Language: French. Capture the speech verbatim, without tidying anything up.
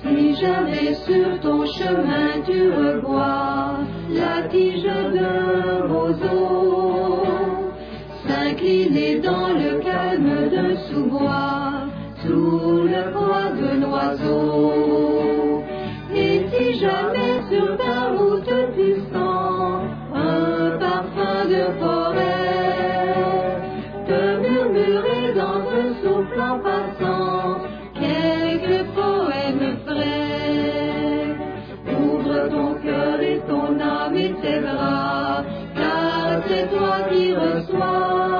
Si jamais sur ton chemin tu revois la tige de roseau s'incliner dans le calme d'un sous-bois, sous le poids de l'oiseau. Et si jamais sur ta route tu sens un parfum de forêt te murmurer dans un souffle en passant quelques poèmes frais, ouvre ton cœur et ton âme et tes bras, car c'est toi qui reçois